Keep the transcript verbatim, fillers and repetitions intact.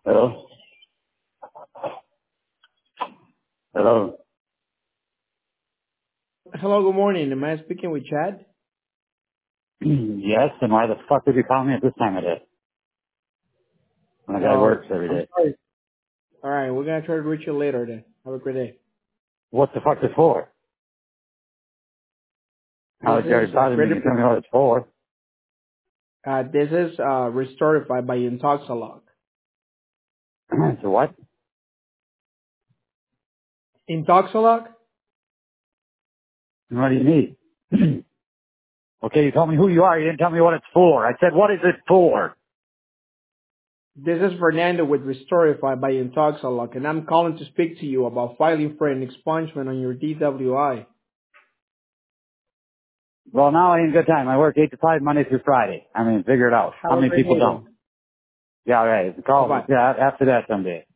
Hello? Hello? Hello, good morning. Am I speaking with Chad? Yes, and why the fuck would you call me at this time of day? When a guy works Well, every I'm day. sorry. All right, we're gonna try to reach you later then. Have a great day. What the fuck is it for? How This would you is uh, bother me? You credit. tell me what it's for. Uh, this is uh, Restorified by Intoxalog. So what? Intoxalog? What do you need? Okay, you told me who you are. You didn't tell me what it's for. I said, what is it for? This is Fernando with Restorified by Intoxalog, and I'm calling to speak to you about filing for an expungement on your D W I. Well, now ain't a good time. I work eight to five Monday through Friday. I mean, figure it out. Have How a many great people day don't? then. Yeah, all right. Bye Call bye. yeah, after that someday.